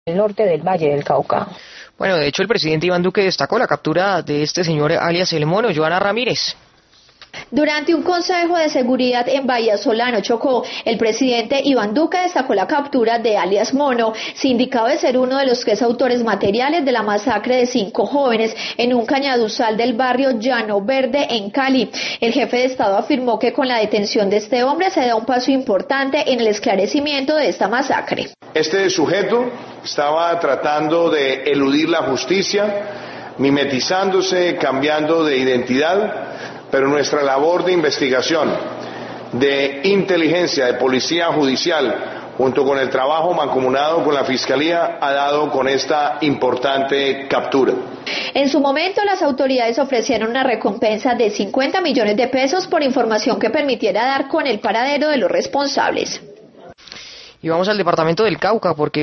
el norte del Valle del Cauca. Bueno, de hecho el presidente Iván Duque destacó la captura de este señor alias El Mono, Joana Ramírez. Durante un consejo de seguridad en Bahía Solano, Chocó, el presidente Iván Duque destacó la captura de alias Mono, sindicado de ser uno de los 3 autores materiales de la masacre de 5 jóvenes en un cañaduzal del barrio Llano Verde en Cali. El jefe de Estado afirmó que con la detención de este hombre se da un paso importante en el esclarecimiento de esta masacre. Este sujeto estaba tratando de eludir la justicia, mimetizándose, cambiando de identidad, pero nuestra labor de investigación, de inteligencia, de policía judicial, junto con el trabajo mancomunado con la Fiscalía, ha dado con esta importante captura. En su momento, las autoridades ofrecieron una recompensa de 50 millones de pesos por información que permitiera dar con el paradero de los responsables. Y vamos al departamento del Cauca, porque